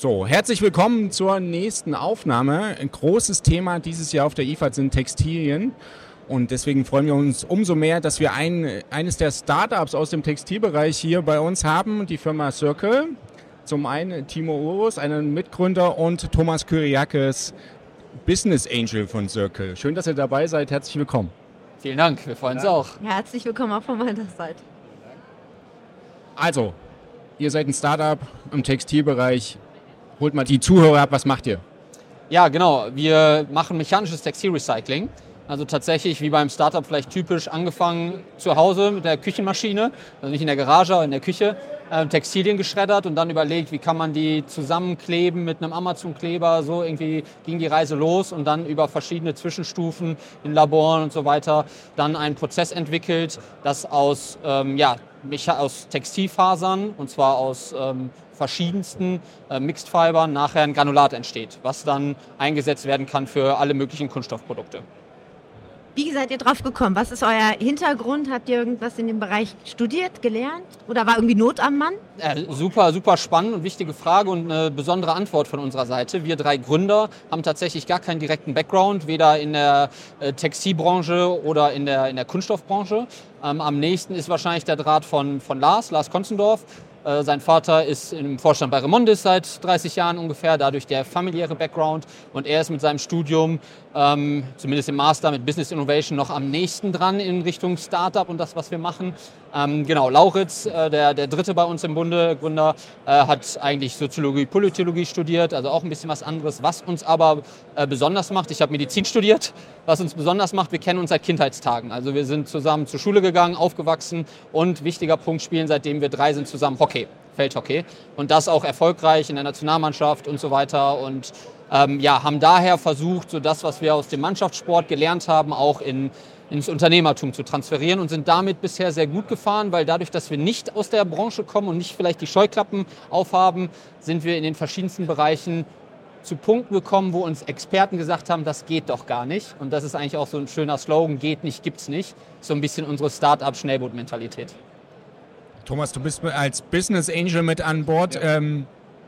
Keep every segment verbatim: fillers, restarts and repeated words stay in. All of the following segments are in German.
So, herzlich willkommen zur nächsten Aufnahme. Ein großes Thema dieses Jahr auf der I F A D sind Textilien. Und deswegen freuen wir uns umso mehr, dass wir ein, eines der Startups aus dem Textilbereich hier bei uns haben, die Firma Circle. Zum einen Timo Urus, einen Mitgründer, und Thomas Kyriakis, Business Angel von Circle. Schön, dass ihr dabei seid. Herzlich willkommen. Vielen Dank, wir freuen uns auch. Herzlich willkommen auch von meiner Seite. Also, ihr seid ein Startup im Textilbereich. Holt mal die Zuhörer ab, was macht ihr? Ja, genau. Wir machen mechanisches Textilrecycling. Also tatsächlich wie beim Startup vielleicht typisch angefangen zu Hause mit der Küchenmaschine, also nicht in der Garage, aber in der Küche, äh, Textilien geschreddert und dann überlegt, wie kann man die zusammenkleben mit einem Amazon-Kleber. So irgendwie ging die Reise los und dann über verschiedene Zwischenstufen in Laboren und so weiter dann einen Prozess entwickelt, das aus, ähm, ja, aus Textilfasern, und zwar aus ähm, verschiedensten äh, Mixed Fibern, nachher ein Granulat entsteht, was dann eingesetzt werden kann für alle möglichen Kunststoffprodukte. Wie seid ihr drauf gekommen? Was ist euer Hintergrund? Habt ihr irgendwas in dem Bereich studiert, gelernt? Oder war irgendwie Not am Mann? Äh, super, super spannend und wichtige Frage und eine besondere Antwort von unserer Seite. Wir drei Gründer haben tatsächlich gar keinen direkten Background, weder in der äh, Textilbranche oder in der, in der Kunststoffbranche. Ähm, am nächsten ist wahrscheinlich der Draht von, von Lars, Lars Konzendorf. Äh, sein Vater ist im Vorstand bei Remondis seit dreißig Jahren ungefähr, dadurch der familiäre Background. Und er ist mit seinem Studium, ähm, zumindest im Master mit Business Innovation, noch am nächsten dran in Richtung Startup und das, was wir machen. Ähm, genau, Lauritz, äh, der, der dritte bei uns im Bunde, Gründer, äh, hat eigentlich Soziologie, Politologie studiert, also auch ein bisschen was anderes. Was uns aber äh, besonders macht, ich habe Medizin studiert, was uns besonders macht, wir kennen uns seit Kindheitstagen. Also wir sind zusammen zur Schule gegangen, aufgewachsen und, wichtiger Punkt, spielen seitdem wir drei sind zusammen Hockey, Feldhockey. Und das auch erfolgreich in der Nationalmannschaft und so weiter. Und ähm, ja, haben daher versucht, so das, was wir aus dem Mannschaftssport gelernt haben, auch in ins Unternehmertum zu transferieren und sind damit bisher sehr gut gefahren, weil dadurch, dass wir nicht aus der Branche kommen und nicht vielleicht die Scheuklappen aufhaben, sind wir in den verschiedensten Bereichen zu Punkten gekommen, wo uns Experten gesagt haben, das geht doch gar nicht. Und das ist eigentlich auch so ein schöner Slogan, geht nicht, gibt's nicht. So ein bisschen unsere Start-up-Schnellboot-Mentalität. Thomas, du bist als Business Angel mit an Bord. Ja. Ähm,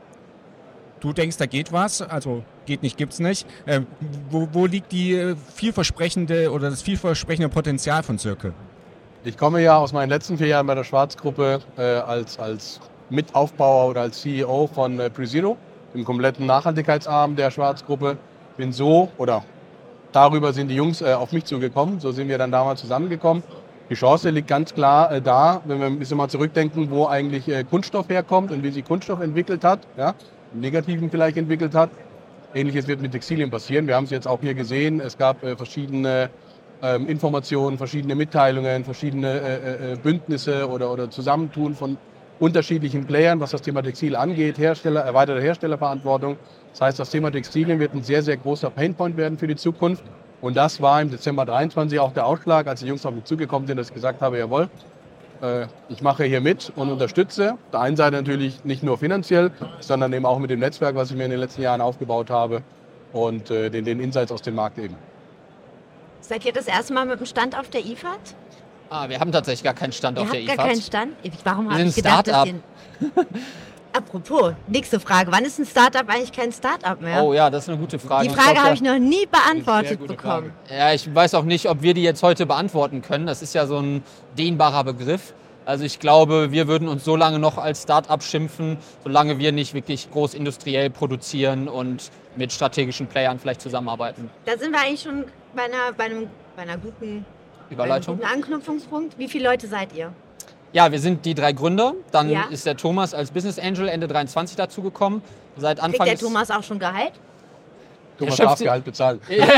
du denkst, da geht was, also geht nicht, gibt's nicht. Ähm, wo, wo liegt die vielversprechende oder das vielversprechende Potenzial von Circle? Ich komme ja aus meinen letzten vier Jahren bei der Schwarzgruppe äh, als, als Mitaufbauer oder als C E O von äh, PreZero, dem kompletten Nachhaltigkeitsarm der Schwarzgruppe. Bin so, oder darüber sind die Jungs äh, auf mich zugekommen, so sind wir dann damals zusammengekommen. Die Chance liegt ganz klar äh, da, wenn wir ein bisschen mal zurückdenken, wo eigentlich äh, Kunststoff herkommt und wie sich Kunststoff entwickelt hat, ja, im Negativen vielleicht entwickelt hat. Ähnliches wird mit Textilien passieren. Wir haben es jetzt auch hier gesehen. Es gab äh, verschiedene ähm, Informationen, verschiedene Mitteilungen, verschiedene äh, äh, Bündnisse oder, oder Zusammentun von unterschiedlichen Playern, was das Thema Textil angeht, Hersteller, erweiterte Herstellerverantwortung. Das heißt, das Thema Textilien wird ein sehr, sehr großer Painpoint werden für die Zukunft. Und das war im Dezember dreiundzwanzig auch der Ausschlag, als die Jungs auf mich zugekommen sind, dass ich gesagt habe, jawohl, äh, ich mache hier mit und unterstütze. Auf der einen Seite natürlich nicht nur finanziell, sondern eben auch mit dem Netzwerk, was ich mir in den letzten Jahren aufgebaut habe und äh, den, den Insights aus dem Markt eben. Seid ihr das erste Mal mit dem Stand auf der I F A D? Ah, wir haben tatsächlich gar keinen Stand ihr auf der I F A D. Gar keinen Stand? Warum wir habe ich sind gedacht, dass Start-up. ihr... Apropos, nächste Frage. Wann ist ein Startup eigentlich kein Startup mehr? Oh ja, das ist eine gute Frage. Die Frage habe ich noch nie beantwortet bekommen. Frage. Ja, ich weiß auch nicht, ob wir die jetzt heute beantworten können. Das ist ja so ein dehnbarer Begriff. Also ich glaube, wir würden uns so lange noch als Start-up schimpfen, solange wir nicht wirklich groß industriell produzieren und mit strategischen Playern vielleicht zusammenarbeiten. Da sind wir eigentlich schon bei einer, bei einem, bei einer guten, Überleitung. Bei einem guten Anknüpfungspunkt. Wie viele Leute seid ihr? Ja, wir sind die drei Gründer. Dann ja. ist der Thomas als Business Angel Ende dreiundzwanzig dazugekommen. Seit Anfang Kriegt der Thomas auch schon Gehalt? Thomas darf Gehalt bezahlen. Ja, ja.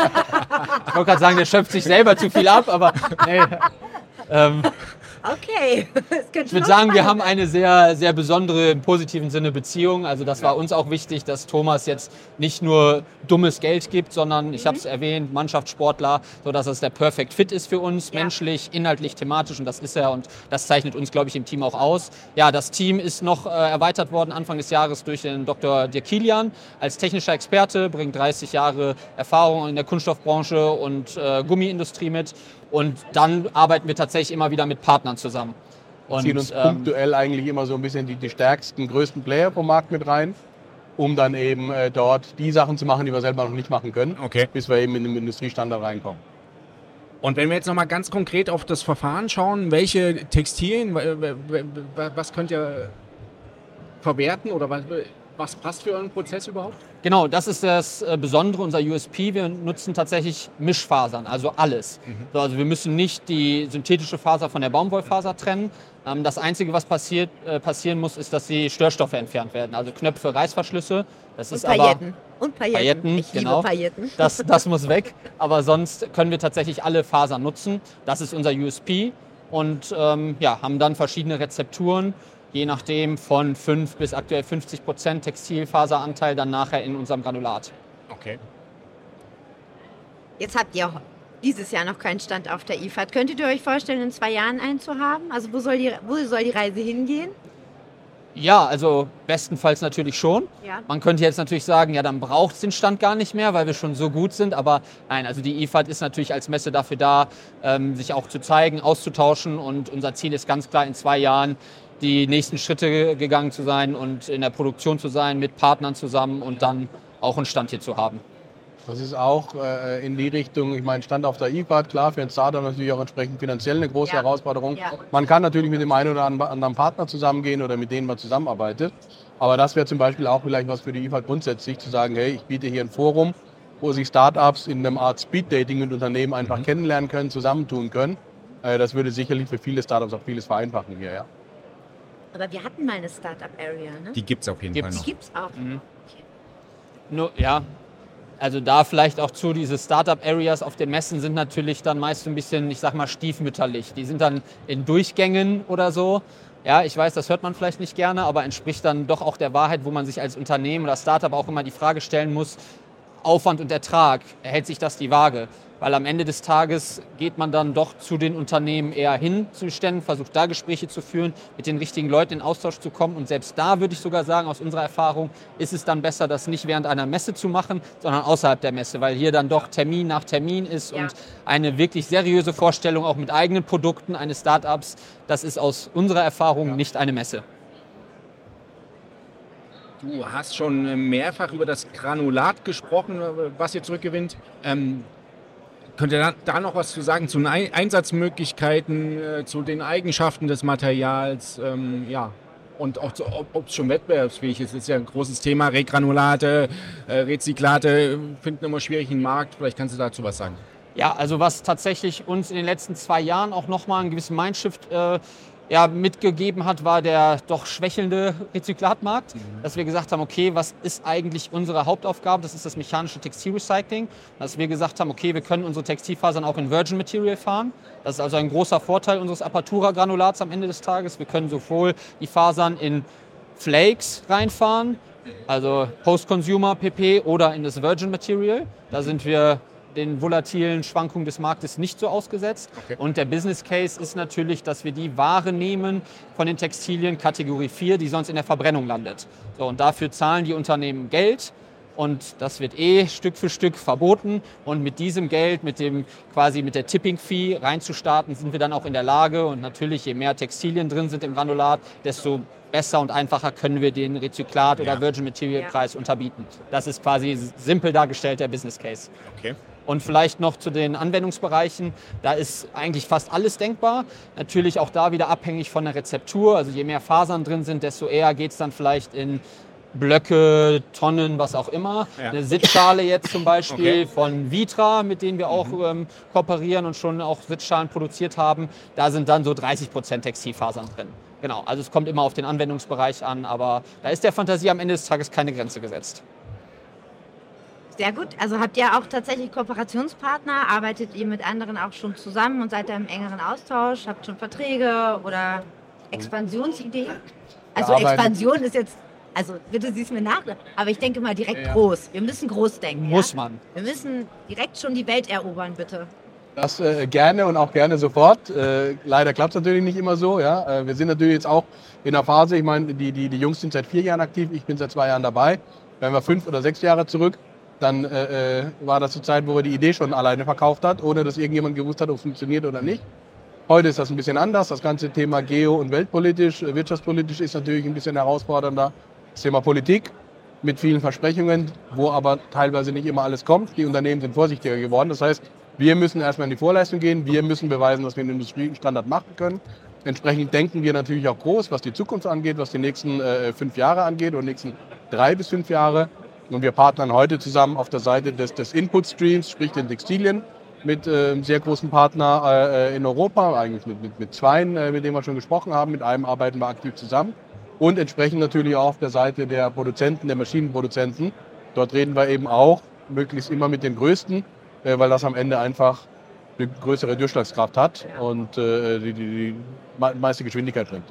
Ich wollte gerade sagen, der schöpft sich selber zu viel ab, aber nee. ähm, Okay. Ich würde sagen, wir haben eine sehr, sehr besondere, im positiven Sinne, Beziehung. Also das war uns auch wichtig, dass Thomas jetzt nicht nur dummes Geld gibt, sondern, ich habe es erwähnt, Mannschaftssportler, sodass es der Perfect Fit ist für uns, ja. menschlich, inhaltlich, thematisch, und das ist er, und das zeichnet uns, glaube ich, im Team auch aus. Ja, das Team ist noch äh, erweitert worden Anfang des Jahres durch den Doktor Dirk Kilian als technischer Experte, bringt dreißig Jahre Erfahrung in der Kunststoffbranche und äh, Gummiindustrie mit. Und dann arbeiten wir tatsächlich immer wieder mit Partnern zusammen. Und ziehen uns ähm, punktuell eigentlich immer so ein bisschen die, die stärksten, größten Player vom Markt mit rein. um dann eben äh, dort die Sachen zu machen, die wir selber noch nicht machen können, Okay. bis wir eben in den Industriestandard reinkommen. Und wenn wir jetzt nochmal ganz konkret auf das Verfahren schauen, welche Textilien, w- w- w- was könnt ihr verwerten oder was, was passt für euren Prozess überhaupt? Genau, das ist das äh, Besondere, unser U S P. Wir nutzen tatsächlich Mischfasern, also alles. So, also wir müssen nicht die synthetische Faser von der Baumwollfaser trennen. Ähm, das Einzige, was passiert, äh, passieren muss, ist, dass die Störstoffe entfernt werden. Also Knöpfe, Reißverschlüsse. Das Und ist aber Pailletten. Und Pailletten. Pailletten, ich genau. liebe Pailletten. Das, das muss weg. Aber sonst können wir tatsächlich alle Fasern nutzen. Das ist unser U S P. Und ähm, ja, haben dann verschiedene Rezepturen, je nachdem von fünf bis aktuell fünfzig Prozent Textilfaseranteil dann nachher in unserem Granulat. Okay. Jetzt habt ihr auch dieses Jahr noch keinen Stand auf der I F A D. Könntet ihr euch vorstellen, in zwei Jahren einen zu haben? Also wo soll die, wo soll die Reise hingehen? Ja, also bestenfalls natürlich schon. Ja. Man könnte jetzt natürlich sagen, ja, dann braucht es den Stand gar nicht mehr, weil wir schon so gut sind. Aber nein, also die I F A D ist natürlich als Messe dafür da, ähm, sich auch zu zeigen, auszutauschen. Und unser Ziel ist ganz klar, in zwei Jahren die nächsten Schritte gegangen zu sein und in der Produktion zu sein, mit Partnern zusammen und dann auch einen Stand hier zu haben. Das ist auch äh, in die Richtung, ich meine, Stand auf der I F A D, klar, für ein Startup natürlich auch entsprechend finanziell eine große Ja. Herausforderung. Ja. Man kann natürlich mit dem einen oder anderen Partner zusammengehen oder mit denen man zusammenarbeitet. Aber das wäre zum Beispiel auch vielleicht was für die I F A D grundsätzlich, zu sagen, hey, ich biete hier ein Forum, wo sich Startups in einem Art Speed-Dating mit Unternehmen einfach Mhm. kennenlernen können, zusammentun können. Äh, das würde sicherlich für viele Startups auch vieles vereinfachen hier, ja. Aber wir hatten mal eine Startup-Area, ne? Die gibt es auf jeden Gibt's. Fall Die noch. gibt's auch. Mhm. Nur, ja, also da vielleicht auch zu, diese Startup-Areas auf den Messen sind natürlich dann meist so ein bisschen, ich sag mal, stiefmütterlich. Die sind dann in Durchgängen oder so. Ja, ich weiß, das hört man vielleicht nicht gerne, aber entspricht dann doch auch der Wahrheit, wo man sich als Unternehmen oder Startup auch immer die Frage stellen muss, Aufwand und Ertrag, hält sich das die Waage? Weil am Ende des Tages geht man dann doch zu den Unternehmen eher hin zu Ständen, versucht da Gespräche zu führen, mit den richtigen Leuten in Austausch zu kommen. Und selbst da würde ich sogar sagen, aus unserer Erfahrung, ist es dann besser, das nicht während einer Messe zu machen, sondern außerhalb der Messe, weil hier dann doch Termin nach Termin ist Ja. und eine wirklich seriöse Vorstellung auch mit eigenen Produkten eines Startups, das ist aus unserer Erfahrung nicht eine Messe. Du hast schon mehrfach über das Granulat gesprochen, was ihr zurückgewinnt. Ähm, könnt ihr da, da noch was zu sagen zu den Ein- Einsatzmöglichkeiten, äh, zu den Eigenschaften des Materials? Ähm, ja. Und auch zu, ob es schon wettbewerbsfähig ist, ist ja ein großes Thema. Regranulate, äh, Rezyklate finden immer schwierig im Markt. Vielleicht kannst du dazu was sagen. Ja, also was tatsächlich uns in den letzten zwei Jahren auch nochmal einen gewissen Mindshift äh, ja, mitgegeben hat, war der doch schwächelnde Rezyklatmarkt. Mhm. Dass wir gesagt haben, okay, was ist eigentlich unsere Hauptaufgabe? Das ist das mechanische Textilrecycling. Dass wir gesagt haben, okay, wir können unsere Textilfasern auch in Virgin Material fahren. Das ist also ein großer Vorteil unseres Appartura-Granulats am Ende des Tages. Wir können sowohl die Fasern in Flakes reinfahren, also Post-Consumer P P oder in das Virgin Material. Da sind wir den volatilen Schwankungen des Marktes nicht so ausgesetzt. Okay. Und der Business Case ist natürlich, dass wir die Ware nehmen von den Textilien Kategorie vier, die sonst in der Verbrennung landet. So, und dafür zahlen die Unternehmen Geld. Und das wird eh Stück für Stück verboten. Und mit diesem Geld, mit dem quasi mit der Tipping Fee reinzustarten, sind wir dann auch in der Lage. Und natürlich, je mehr Textilien drin sind im Granulat, desto besser und einfacher können wir den Rezyklat- oder Ja. Virgin Material Preis unterbieten. Das ist quasi simpel dargestellt der Business Case. Okay. Und vielleicht noch zu den Anwendungsbereichen. Da ist eigentlich fast alles denkbar. Natürlich auch da wieder abhängig von der Rezeptur. Also je mehr Fasern drin sind, desto eher geht es dann vielleicht in Blöcke, Tonnen, was auch immer. Ja. Eine Sitzschale jetzt zum Beispiel Okay. von Vitra, mit denen wir auch ähm, kooperieren und schon auch Sitzschalen produziert haben. Da sind dann so dreißig Prozent Textilfasern drin. Genau, also es kommt immer auf den Anwendungsbereich an, aber da ist der Fantasie am Ende des Tages keine Grenze gesetzt. Sehr gut. Also habt ihr auch tatsächlich Kooperationspartner? Arbeitet ihr mit anderen auch schon zusammen und seid da im engeren Austausch? Habt schon Verträge oder Expansionsideen? Also Wir arbeiten- Expansion ist jetzt, also bitte siehst mir nach, aber ich denke mal direkt Ja. groß. Wir müssen groß denken. Muss ja? man. Wir müssen direkt schon die Welt erobern, bitte. Das äh, gerne und auch gerne sofort. Äh, leider klappt es natürlich nicht immer so. Ja? Äh, wir sind natürlich jetzt auch in der Phase, ich meine, die, die, die Jungs sind seit vier Jahren aktiv, ich bin seit zwei Jahren dabei. Wenn wir fünf oder sechs Jahre zurück, dann äh, äh, war das die Zeit, wo wir die Idee schon alleine verkauft hat, ohne dass irgendjemand gewusst hat, ob es funktioniert oder nicht. Heute ist das ein bisschen anders. Das ganze Thema geo- und weltpolitisch, äh, wirtschaftspolitisch ist natürlich ein bisschen herausfordernder. Das Thema Politik mit vielen Versprechungen, wo aber teilweise nicht immer alles kommt. Die Unternehmen sind vorsichtiger geworden. Das heißt, wir müssen erstmal in die Vorleistung gehen. Wir müssen beweisen, dass wir einen Industriestandard machen können. Entsprechend denken wir natürlich auch groß, was die Zukunft angeht, was die nächsten äh, fünf Jahre angeht oder nächsten drei bis fünf Jahre. Und wir partnern heute zusammen auf der Seite des, des Input-Streams, sprich den Textilien, mit äh, einem sehr großen Partner äh, in Europa, eigentlich mit, mit, mit zweien, äh, mit denen wir schon gesprochen haben. Mit einem arbeiten wir aktiv zusammen. Und entsprechend natürlich auch auf der Seite der Produzenten, der Maschinenproduzenten. Dort reden wir eben auch möglichst immer mit den Größten, äh, weil das am Ende einfach eine größere Durchschlagskraft hat und äh, die, die, die meiste Geschwindigkeit bringt.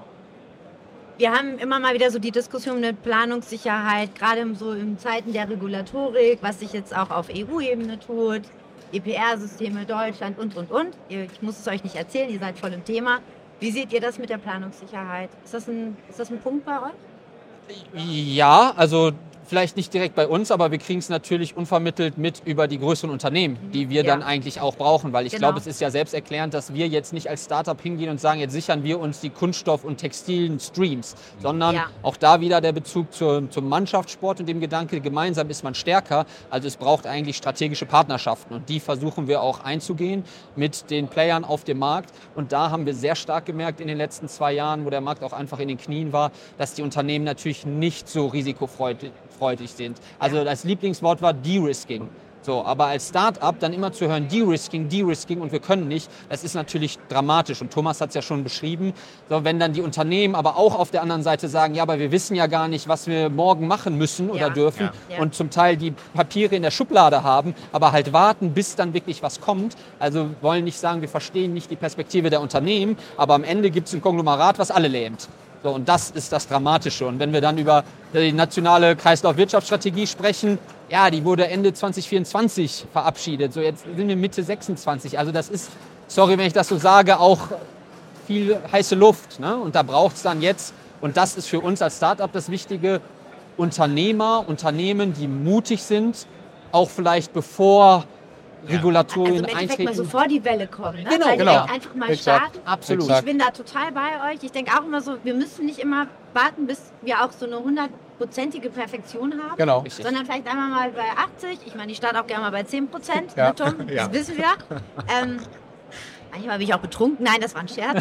Wir haben immer mal wieder so die Diskussion mit Planungssicherheit, gerade so in Zeiten der Regulatorik, was sich jetzt auch auf E U-Ebene tut, E P R-Systeme, Deutschland und, und, und. Ich muss es euch nicht erzählen, ihr seid voll im Thema. Wie seht ihr das mit der Planungssicherheit? Ist das ein, ist das ein Punkt bei euch? Ja, also vielleicht nicht direkt bei uns, aber wir kriegen es natürlich unvermittelt mit über die größeren Unternehmen, die wir Ja. dann eigentlich auch brauchen. Weil ich Genau. glaube, es ist ja selbsterklärend, dass wir jetzt nicht als Startup hingehen und sagen, jetzt sichern wir uns die Kunststoff- und Textilien-Streams, sondern Ja. auch da wieder der Bezug zur, zum Mannschaftssport und dem Gedanke, gemeinsam ist man stärker. Also es braucht eigentlich strategische Partnerschaften und die versuchen wir auch einzugehen mit den Playern auf dem Markt. Und da haben wir sehr stark gemerkt in den letzten zwei Jahren, wo der Markt auch einfach in den Knien war, dass die Unternehmen natürlich nicht so risikofreudig sind. Also das Lieblingswort war De-Risking. So, aber als Start-up dann immer zu hören, De-Risking, De-Risking und wir können nicht, das ist natürlich dramatisch. Und Thomas hat es ja schon beschrieben. So, wenn dann die Unternehmen aber auch auf der anderen Seite sagen, ja, aber wir wissen ja gar nicht, was wir morgen machen müssen oder Ja. dürfen Ja. und zum Teil die Papiere in der Schublade haben, aber halt warten, bis dann wirklich was kommt. Also wollen nicht sagen, wir verstehen nicht die Perspektive der Unternehmen, aber am Ende gibt es ein Konglomerat, was alle lähmt. So, und das ist das Dramatische. Und wenn wir dann über die nationale Kreislaufwirtschaftsstrategie sprechen, ja, die wurde Ende zwanzig vierundzwanzig verabschiedet. So, jetzt sind wir Mitte sechsundzwanzig. Also das ist, sorry, wenn ich das so sage, auch viel heiße Luft. Ne? Und da braucht es dann jetzt, und das ist für uns als Startup das Wichtige, Unternehmer, Unternehmen, die mutig sind, auch vielleicht bevor Regulatorien Also im Endeffekt mal eintreten. so vor die Welle kommen. Ne? Genau, Weil genau. wir einfach mal Exakt. starten. Absolut. Ich bin da total bei euch. Ich denke auch immer so, wir müssen nicht immer warten, bis wir auch so eine hundertprozentige Perfektion haben. Genau. Richtig. Sondern vielleicht einmal mal bei achtzig. Ich meine, ich starte auch gerne mal bei zehn Prozent. Ja. Ne, Tom? Ja. Das wissen wir. Ähm, manchmal bin ich auch betrunken. Nein, das war ein Scherz.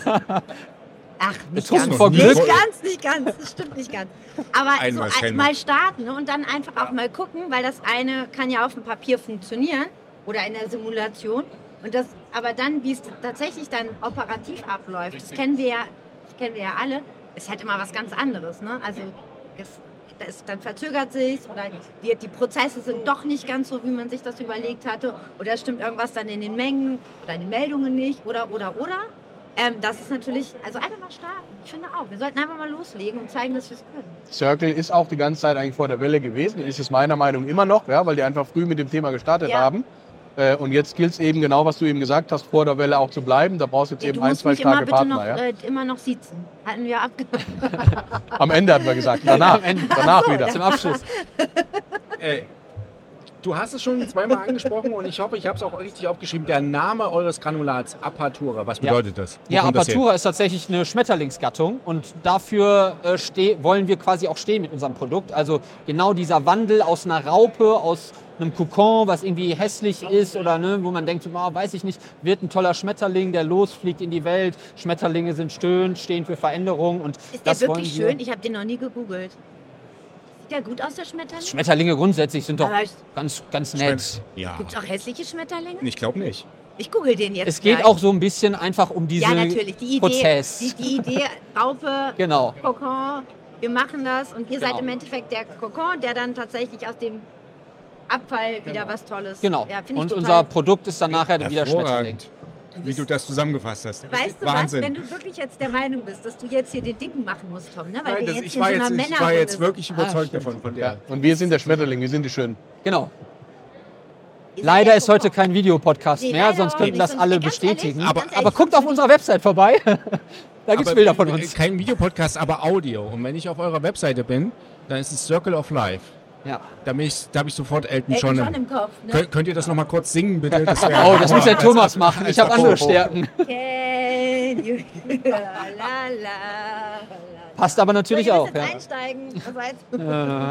Ach, nicht Betrunken ganz. vor Nicht Glück? ganz, nicht ganz. Das stimmt nicht ganz. Aber Einmal so kennen ein, wir. mal starten, ne, und dann einfach auch mal gucken, weil das eine kann ja auf dem Papier funktionieren oder in der Simulation. Und das, aber dann, wie es tatsächlich dann operativ abläuft, das kennen wir ja, das kennen wir ja alle, ist halt immer was ganz anderes. Ne? Also es, das, dann verzögert sich oder die, die Prozesse sind doch nicht ganz so, wie man sich das überlegt hatte. Oder stimmt irgendwas dann in den Mengen oder in den Meldungen nicht oder, oder, oder. Ähm, das ist natürlich, also einfach mal starten. Ich finde auch, wir sollten einfach mal loslegen und zeigen, dass wir es können. Circle ist auch die ganze Zeit eigentlich vor der Welle gewesen, ist es meiner Meinung nach immer noch, ja, weil die einfach früh mit dem Thema gestartet Ja. haben. Äh, und jetzt gilt es eben genau, was du eben gesagt hast, vor der Welle auch zu bleiben. Da brauchst du jetzt Ja, eben du ein, musst zwei mich immer starke bitte Partner. noch, Ja? äh, immer noch siezen. Hatten wir abgemacht. Am Ende hatten wir gesagt, danach, Am Ende. danach Ach so, wieder. Zum Abschluss. Ey, du hast es schon zweimal angesprochen und ich hoffe, ich habe es auch richtig aufgeschrieben. Der Name eures Granulats, Apertura, was bedeutet das? Wo Ja, kommt das her? Apertura ist tatsächlich eine Schmetterlingsgattung und dafür äh, steh, wollen wir quasi auch stehen mit unserem Produkt. Also genau dieser Wandel aus einer Raupe, aus einem Kokon, was irgendwie hässlich ist oder ne, wo man denkt, oh, weiß ich nicht, wird ein toller Schmetterling, der losfliegt in die Welt. Schmetterlinge sind schön, stehen für Veränderung und Ist der das wirklich wollen wir. schön? Ich habe den noch nie gegoogelt. Sieht der gut aus, der Schmetterling? Schmetterlinge grundsätzlich sind doch Aber es- ganz, ganz nett. Ja, Gibt es auch hässliche Schmetterlinge? ich glaube nicht. Ich google den jetzt Es geht gleich. auch so ein bisschen einfach um diesen Ja, natürlich. Die Idee, Prozess. Die, die Idee, Raupe, Genau. Kokon, wir machen das und ihr Genau. seid im Endeffekt der Kokon, der dann tatsächlich aus dem Abfall wieder was Tolles. Genau. Ja, finde ich und total- unser Produkt ist dann nachher wieder Schmetterling. Hervorragend, wie du das zusammengefasst hast. Weißt du Wahnsinn. was, wenn du wirklich jetzt der Meinung bist, dass du jetzt hier den Dicken machen musst, Tom, ne? Weil Nein, wir das, jetzt ich, hier war in so jetzt, einer ich war Männerrunde jetzt sind. wirklich überzeugt stimmt. davon. Von Ja. der. Und wir sind der Schmetterling, wir sind die Schönen. Genau. Ihr seid Leider der ist heute Kokon. kein Videopodcast Nee, mehr, leider sonst auch könnten nicht. das Sonst alle ganz ehrlich, bestätigen. ganz aber, ehrlich, aber guckt auf sonst- unserer Website vorbei. Da gibt es Aber, Bilder von äh, uns. Kein Videopodcast, aber Audio. Und wenn ich auf eurer Webseite bin, dann ist es Circle of Life. Ja. Da, bin ich, da habe ich sofort Elton Elton John John im Kopf, ne? Könnt, könnt ihr das nochmal kurz singen, bitte? Das wär- Oh, das muss der Thomas machen. Ich habe andere Oh, oh. Stärken. Can you... la, la, la, la. Passt aber natürlich so, ihr auch. müsst Ja. jetzt einsteigen. Also jetzt-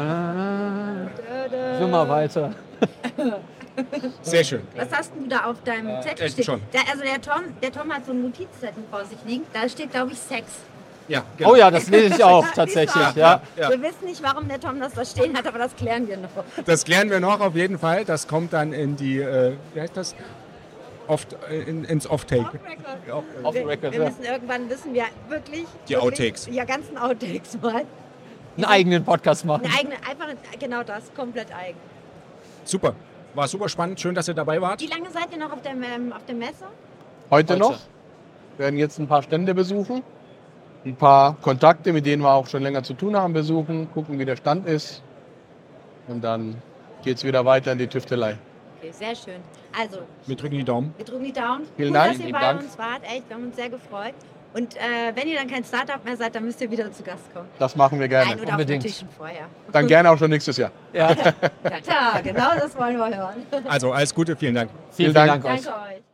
Schon mal weiter. Sehr schön. Was hast du da auf deinem Zettel äh, stehen? schon. Der, also der Tom, der Tom hat so einen Notizzettel vor sich liegen. Da steht, glaube ich, Sex. Ja, Oh ja, das lese ich auch tatsächlich. Ja. Ja. Wir wissen nicht, warum der Tom das da stehen hat, aber das klären wir noch. Das klären wir noch auf jeden Fall. Das kommt dann in die, äh, wie heißt das? Oft, äh, in, ins Off-Take. Off-Record. Off the Wir, record, wir ja. müssen irgendwann wissen, wir wirklich... Die wirklich, Outtakes. Ja, ganzen Outtakes mal. Einen eigenen Podcast machen. Eine eigene, einfach genau das, komplett eigen. Super. War super spannend. Schön, dass ihr dabei wart. Wie lange seid ihr noch auf der, ähm, auf der Messe? Heute, Heute. noch. Wir werden jetzt ein paar Stände besuchen. Ein paar Kontakte, mit denen wir auch schon länger zu tun haben, besuchen. Gucken, wie der Stand ist. Und dann geht es wieder weiter in die Tüftelei. Okay, sehr schön. Also, Wir drücken die Daumen. wir drücken die Daumen. Vielen Cool, Dank. dass ihr Vielen bei Dank. uns wart. Echt, wir haben uns sehr gefreut. Und äh, wenn ihr dann kein Startup mehr seid, dann müsst ihr wieder zu Gast kommen. Das machen wir gerne. Nein, oder unbedingt. auch natürlich schon vorher. Dann gerne auch schon nächstes Jahr. Ja. Ja, klar, genau das wollen wir hören. Also alles Gute, vielen Dank. Vielen, vielen Dank. Dank euch. Danke euch.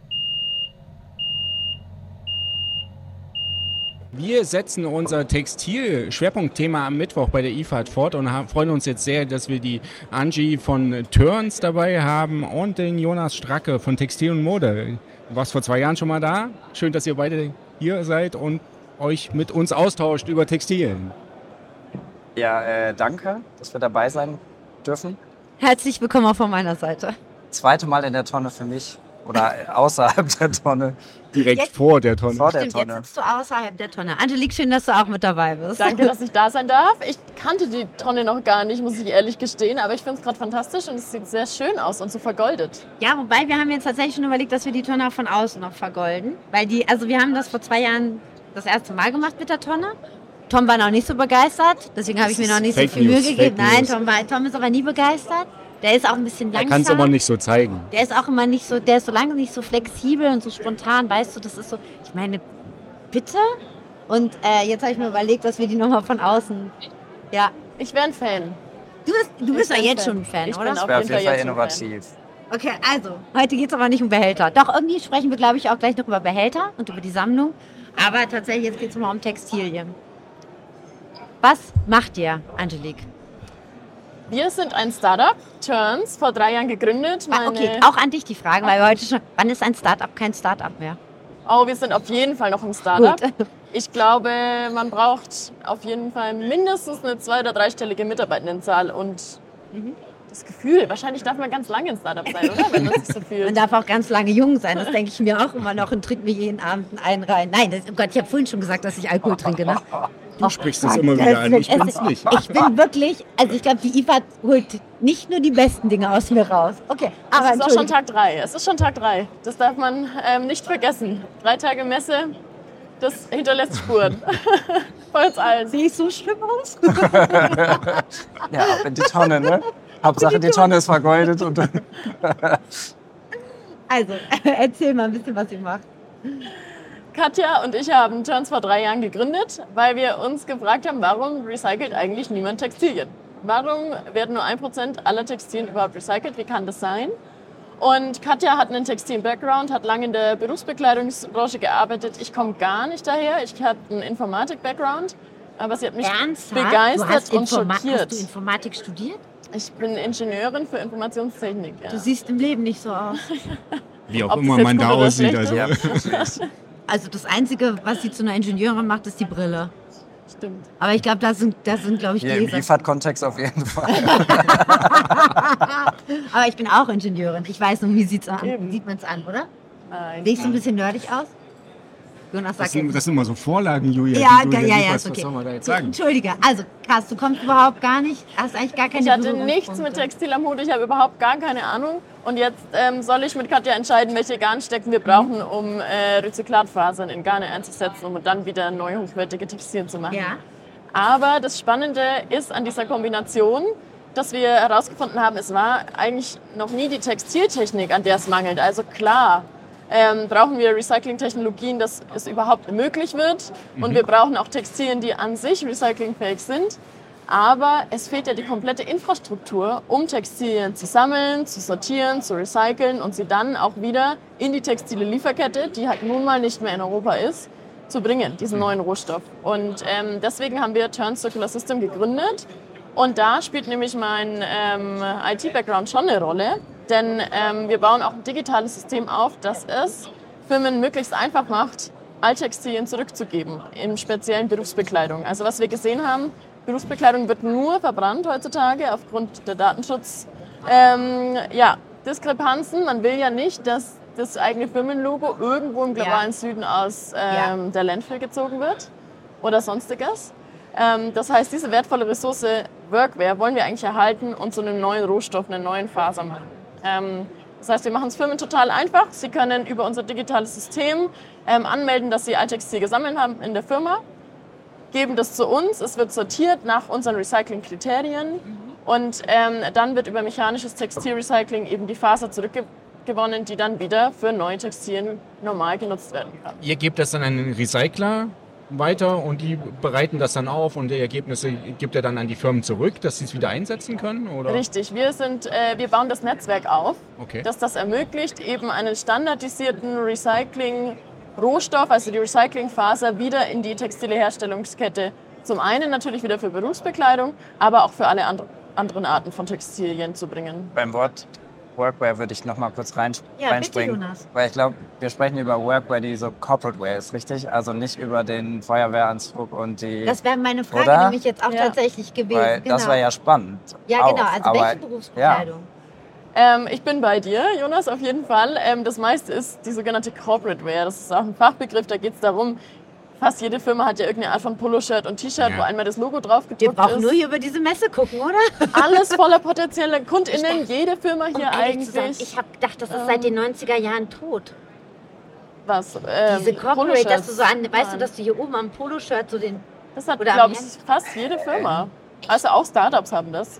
Wir setzen unser Textil-Schwerpunktthema am Mittwoch bei der I F A D fort und haben, freuen uns jetzt sehr, dass wir die Angie von Turns dabei haben und den Jonas Stracke von Textil und Mode. Du warst vor zwei Jahren schon mal da. Schön, dass ihr beide hier seid und euch mit uns austauscht über Textilien. Ja, äh, danke, dass wir dabei sein dürfen. Herzlich willkommen auch von meiner Seite. Zweite Mal in der Tonne für mich oder außerhalb der Tonne, Direkt Jetzt- vor der Tonne. vor der Stimmt, jetzt Tonne. sitzt du außerhalb der Tonne. Angelique, schön, dass du auch mit dabei bist. Danke, dass ich da sein darf. Ich kannte die Tonne noch gar nicht, muss ich ehrlich gestehen, aber ich finde es gerade fantastisch und es sieht sehr schön aus und so vergoldet. Ja, wobei wir haben jetzt tatsächlich schon überlegt, dass wir die Tonne auch von außen noch vergolden. Weil die, also wir haben das vor zwei Jahren das erste Mal gemacht mit der Tonne. Tom war noch nicht so begeistert, deswegen habe ich mir noch nicht Fake so viel News, Mühe gegeben. Fake Nein, News. Tom, war, Tom ist aber nie begeistert. Der ist auch ein bisschen Er langsam. kann es aber nicht so zeigen. Der ist auch immer nicht so, der ist so lange nicht so flexibel und so spontan, weißt du, das ist so, ich meine, bitte? Und äh, jetzt habe ich mir überlegt, dass wir die nochmal von außen, ja. Ich wäre ein Fan. Du bist, du bist Ich ja bin jetzt schon ein Fan, Ich oder? bin Das auf wäre auf jeden jeden Fall Fall jetzt schon ein Fan. innovativ. Okay, also, heute geht es aber nicht um Behälter. Doch, irgendwie sprechen wir, glaube ich, auch gleich noch über Behälter und über die Sammlung. Aber tatsächlich, jetzt geht es mal um Textilien. Was macht ihr, Angelique? Wir sind ein Startup, Turns, vor drei Jahren gegründet. Ah, Meine, okay, auch an dich die Frage, weil wir heute schon, wann ist ein Startup kein Startup mehr? Oh, wir sind auf jeden Fall noch ein Startup. Gut. Ich glaube, man braucht auf jeden Fall mindestens eine zwei- oder dreistellige Mitarbeitendenzahl und Mhm. das Gefühl, wahrscheinlich darf man ganz lange ein Startup sein, oder? Wenn man sich so Man fühlt. darf auch ganz lange jung sein, das denke ich mir auch immer noch und trinkt mir jeden Abend einen rein. Nein, das, oh Gott, ich habe vorhin schon gesagt, dass ich Alkohol trinke. Ne? Du sprichst es immer wieder an, ich bin's nicht. Ich bin wirklich, also ich glaube, die I F A holt nicht nur die besten Dinge aus mir raus. Okay, aber Es ist auch schon Entschuldigung. Tag drei. Es ist schon Tag drei. Das darf man ähm, nicht vergessen. Drei Tage Messe, das hinterlässt Spuren. Bei uns allen. Sehe ich so schlimm aus? Ja, ab in die Tonne, ne? Hauptsache die Tonne ist vergoldet und Also, erzähl mal ein bisschen, was ihr macht. Katja und ich haben Turns vor drei Jahren gegründet, weil wir uns gefragt haben, warum recycelt eigentlich niemand Textilien? Warum werden nur ein Prozent aller Textilien überhaupt recycelt? Wie kann das sein? Und Katja hat einen Textil-Background, hat lange in der Berufsbekleidungsbranche gearbeitet. Ich komme gar nicht daher. Ich habe einen Informatik-Background, aber sie hat mich Ernsthaft? begeistert du hast und Informa- schockiert. Hast du Informatik studiert? Ich bin Ingenieurin für Informationstechnik. Ja. Du siehst im Leben nicht so aus. Wie auch Ob das immer jetzt man gut da oder aussieht. schlecht Also. ist? ja, Also das Einzige, was sie zu einer Ingenieurin macht, ist die Brille. Stimmt. Aber ich glaube, das sind, das sind glaube ich, hier im Gläser. I F A D-Kontext auf jeden Fall. Aber ich bin auch Ingenieurin. Ich weiß nur, wie sieht's an? Eben. Sieht man es an, oder? Nein. Sehe ich so ein bisschen nerdig aus? Jonas Das sagt sind, jetzt. das sind immer so Vorlagen, Julia. Ja, die du ja, dir ja, lieferst. ist okay. Was soll man da jetzt So, sagen? Entschuldige, also Kass, du kommst überhaupt gar nicht, hast eigentlich gar keine Ich hatte nichts mit Berührungspunkte. Textil am Hut, ich habe überhaupt gar keine Ahnung. Und jetzt ähm, soll ich mit Katja entscheiden, welche Garnstecken wir brauchen, um äh, Rezyklatfasern in Garne einzusetzen, um dann wieder neu hochwertige Textilien zu machen. Ja, Aber das Spannende ist an dieser Kombination, dass wir herausgefunden haben, es war eigentlich noch nie die Textiltechnik, an der es mangelt. Also klar, ähm, brauchen wir Recyclingtechnologien, dass es überhaupt möglich wird. Und wir brauchen auch Textilien, die an sich recyclingfähig sind. Aber es fehlt ja die komplette Infrastruktur, um Textilien zu sammeln, zu sortieren, zu recyceln und sie dann auch wieder in die textile Lieferkette, die halt nun mal nicht mehr in Europa ist, zu bringen, diesen neuen Rohstoff. Und ähm, deswegen haben wir Turn Circular System gegründet. Und da spielt nämlich mein ähm, I T-Background schon eine Rolle, denn ähm, wir bauen auch ein digitales System auf, das es Firmen möglichst einfach macht, Alttextilien zurückzugeben, in speziellen Berufsbekleidung. Also was wir gesehen haben, Berufsbekleidung wird nur verbrannt heutzutage aufgrund der Datenschutz. Ähm, ja, Diskrepanzen, man will ja nicht, dass das eigene Firmenlogo irgendwo im globalen ja. Süden aus ähm, ja. der Landfill gezogen wird oder sonstiges. Ähm, das heißt, diese wertvolle Ressource Workwear wollen wir eigentlich erhalten und zu einem neuen Rohstoff, einer neuen Faser machen. Ähm, das heißt, wir machen es Firmen total einfach. Sie können über unser digitales System ähm, anmelden, dass sie Alttextil gesammelt haben in der Firma, geben das zu uns, es wird sortiert nach unseren Recycling-Kriterien mhm. und ähm, dann wird über mechanisches Textilrecycling eben die Faser zurückgewonnen, die dann wieder für neue Textilien normal genutzt werden kann. Ihr gebt das dann an den Recycler weiter und die bereiten das dann auf und die Ergebnisse gibt er dann an die Firmen zurück, dass sie es wieder einsetzen können? Oder? Richtig, wir, sind, äh, wir bauen das Netzwerk auf, okay. das das ermöglicht, eben einen standardisierten Recycling-Rohstoff, also die Recyclingfaser, wieder in die textile Herstellungskette, zum einen natürlich wieder für Berufsbekleidung, aber auch für alle and- anderen Arten von Textilien zu bringen. Beim Wort Workwear würde ich noch mal kurz rein, ja, reinspringen, bitte, Jonas. Weil ich glaube, wir sprechen über Workwear, die so Corporate Wear ist, richtig? Also nicht über den Feuerwehranzug und die... Das wäre meine Frage oder? nämlich jetzt auch ja. tatsächlich gewesen. Weil genau. das wäre ja spannend. Ja, auch. genau. Also Aber, welche Berufsbekleidung? Ja. Ähm, ich bin bei dir, Jonas, auf jeden Fall. Ähm, das meiste ist die sogenannte Corporate Wear. Das ist auch ein Fachbegriff, da geht es darum, fast jede Firma hat ja irgendeine Art von Poloshirt und T-Shirt, ja. wo einmal das Logo drauf gedruckt ist. Wir brauchen nur hier über diese Messe gucken, oder? Alles voller potenzieller KundInnen, jede Firma hier um eigentlich. Zu sagen, ich habe gedacht, das ist seit den neunziger Jahren tot. Was? Ähm, Diese Corporate, dass du so an, weißt du, dass du hier oben am Poloshirt so den... Das hat, glaube ich, fast jede Firma. Also auch Startups haben das.